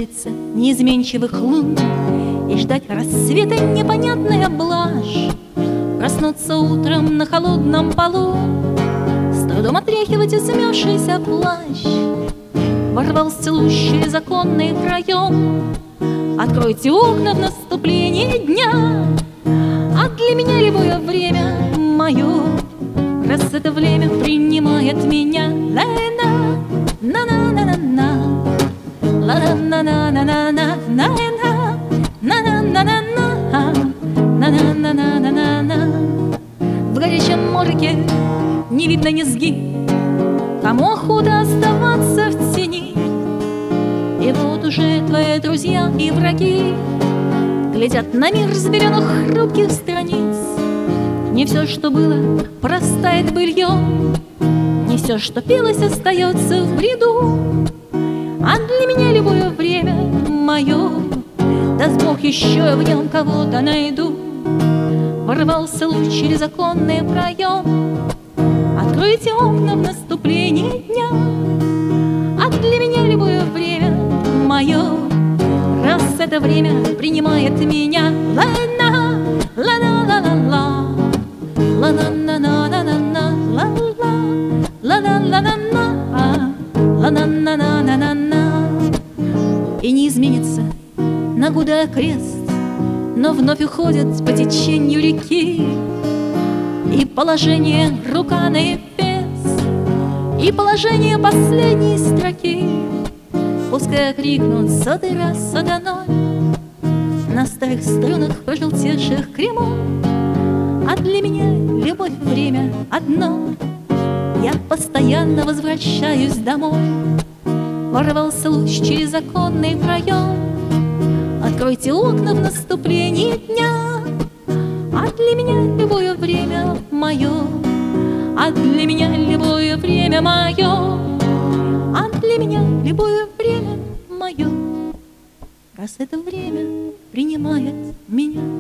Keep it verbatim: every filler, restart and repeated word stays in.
дождаться неизменчивых лун и ждать рассвета непонятная блажь, проснуться утром на холодном полу, с трудом отряхивать измявшийся плащ. Ворвался луч через оконный проем. Откройте окна в наступлении дня, а для меня любое время мое, раз это время принимает меня. Ла-на, на-на-на-на-на, ла-на-на-на-на-на-на, на-на-на-на-на, на-на-на-на-на-на. В горячем морге не видно низги, кому охота оставаться в тени. И вот уже твои друзья и враги глядят на мир с беленых хрупких страниц. Не все, что было, простает быльем, не все, что пелось, остается в бреду. А для меня любое время мое, даст Бог, еще я в нем кого-то найду. Ворвался луч через оконный проем. Откройте окна в наступлении дня, а для меня любое время мое, раз это время принимает меня. Ла-на, ла-на-ла-ла-ла, ла-на-на-на-на-на, ла-ла, ла-на-на-на-на, ла-на-на-на-на-на. И не изменится на годы окрест, но вновь уходят по течению реки. И положение рука на эфес, и положение последней строки. Пускай крикнут сотый раз сатаной на старых струнах пожелтевших кремов, а для меня любовь время одно. Я постоянно возвращаюсь домой. Ворвался луч через оконный проем. Откройте окна в наступлении дня, а для меня любое время мое, а для меня любое время мое, а для меня любое время мое, раз это время принимает меня.